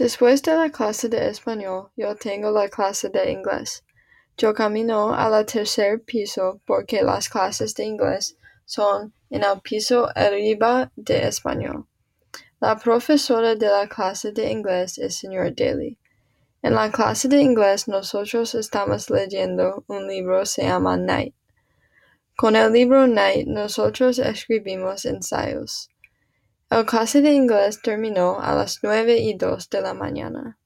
Después de la clase de español, yo tengo la clase de inglés. Yo camino al tercer piso porque las clases de inglés son en el piso arriba de español. La profesora de la clase de inglés es señor Daly. En la clase de inglés nosotros estamos leyendo un libro se llama Night. Con el libro Night nosotros escribimos ensayos. El clase de inglés terminó a las 9:02 de la mañana.